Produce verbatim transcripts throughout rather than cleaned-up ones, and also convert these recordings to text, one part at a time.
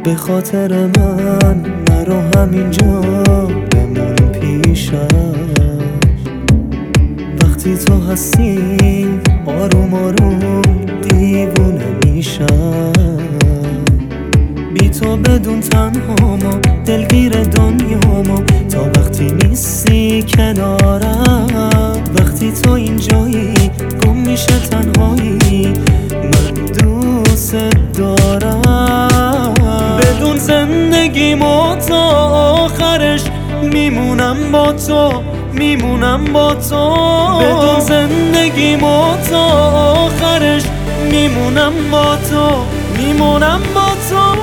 به خاطر من نرو همینجا بمون پیشم. وقتی تو هستی آروم آروم دیوونه میشم. بی تو بدون تنهامو دلگیر دنیامو تا وقتی نیستی کنارم. وقتی تو اینجایی گم میشه تنهایی من دوست دارم. بدون زندگیمو تا آخرش میمونم با تو میمونم با تو. بدون زندگیمو تا آخرش میمونم با تو میمونم با تو.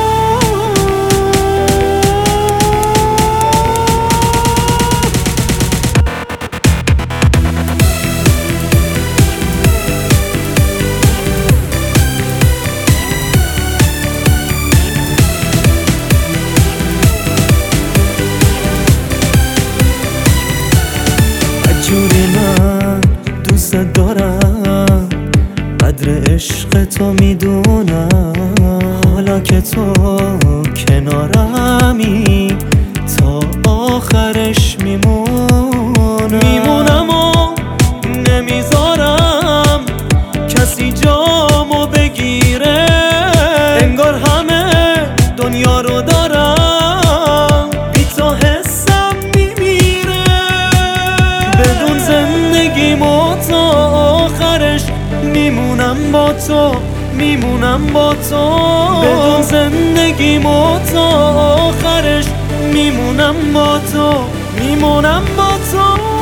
جوری من دوست دارم قدر عشق تو میدونم. حالا که تو کنارمی تا آخرش میمونم میمونم و نمیذارم کسی جامو بگیره. انگار همه دنیا رو دارم بی تو حسم میمیره. بدون زندگیمو تا آخرش میمونم با تو میمونم با تو. بدون زندگیمو تا آخرش میمونم با تو میمونم با تو.